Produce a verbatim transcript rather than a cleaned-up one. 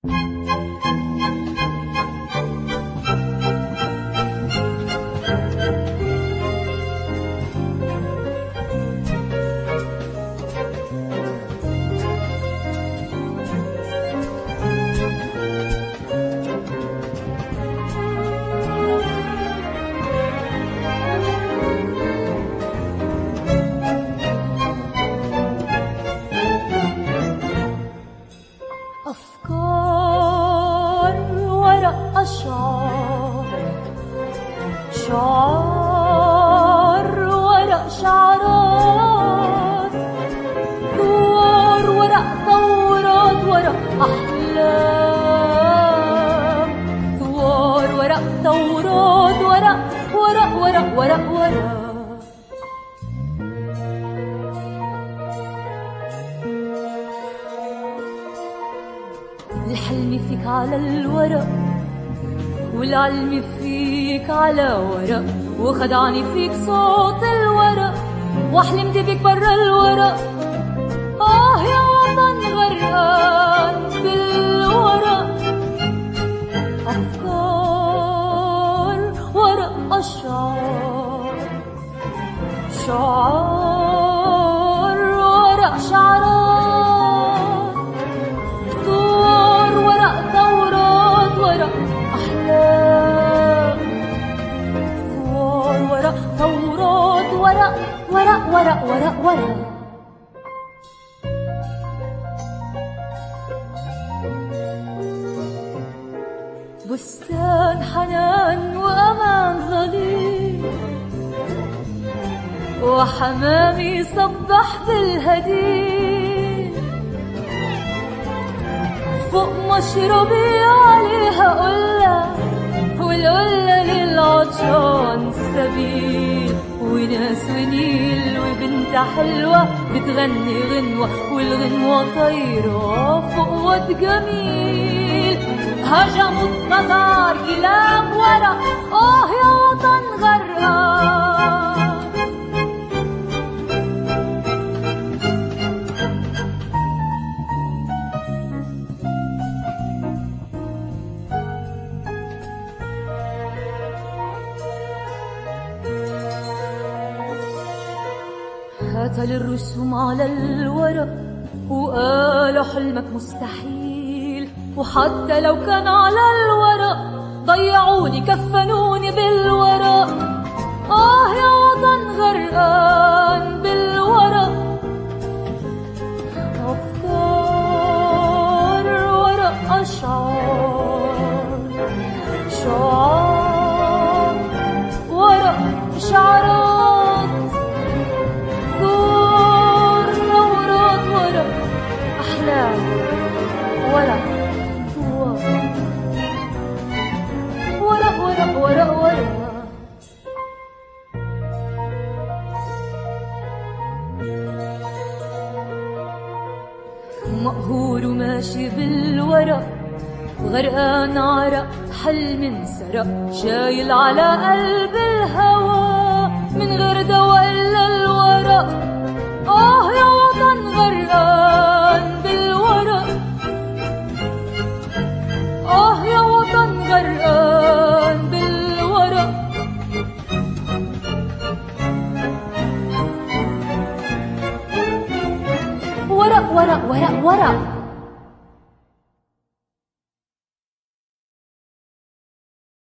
شعر ورق شعرات، ثور ورق ثورات ورق أحلام، ثور ورق ثورات ورق ورق ورق ورق ورق. الحلم فيك على الورق والعلم فيك على ورق، وخدعني فيك صوت الورق، وحلمت بيك برا الورق. آه يا وطن غرقان بالورق، أفكار ورق أشعار، شعار ورق شعرات، ثور ورق ثورات ورق أحلام، ثور ورق ثورات ورق ورق ورق ورق ورق. بستان حنان وأمان ظليل، وحمامي صبح بالهديل، فوق مشربي عليها قلة، والقلة للعطشان سبيل، وناس ونيل وبنت حلوة بتغني غنوة، والغنوة طيرة فوق واد جميل. هجموا التتار كلاب ورق، آه يا وطن غرقان. قتل الرسوم على الورق، وقالوا حلمك مستحيل، وحتى لو كان على الورق ضيعوني كفنوني بالورق. آه يا وطن غرقان بالورق، أفكار ورق أشعار، شعار ورق شعرات، ثور ثورات ورق أحلام، ورق ثور ورق ورق ورق ورق. مقهور وماشي بالورق، غرقان عرق حلم انسرق، شايل على قلب الهوى من غير دواء إلا الورق. آه يا وطن غرقان بالورق، آه يا وطن غرقان بالورق. ورق ورق ورق ورق.